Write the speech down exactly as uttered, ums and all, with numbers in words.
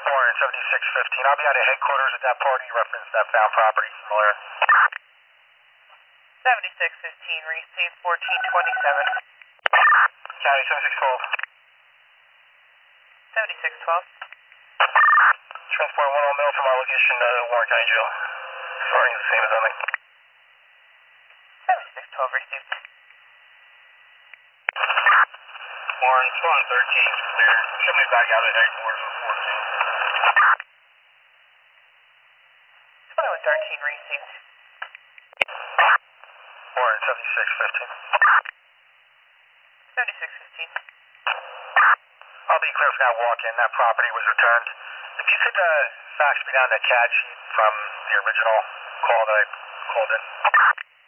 Warren, seventy-six fifteen. I'll be out of headquarters at that party. Reference that found property. Familiar. seventy-six fifteen, receive fourteen twenty-seven. County seventy-six twelve. seventy-six twelve. Transport one oh mil from our location to Warren County Jail. Sorry, the same as only. seventy-six twelve, received. Warren, Swan thirteen, clear. Show me back out of headquarters with fourteen. twenty-one thirteen, received. Warren, seventy-six fifteen. seventy-six fifteen. I'll be clear for that walk-in. That property was returned. If you could uh, fax me down that C A D sheet from the original call that I called in.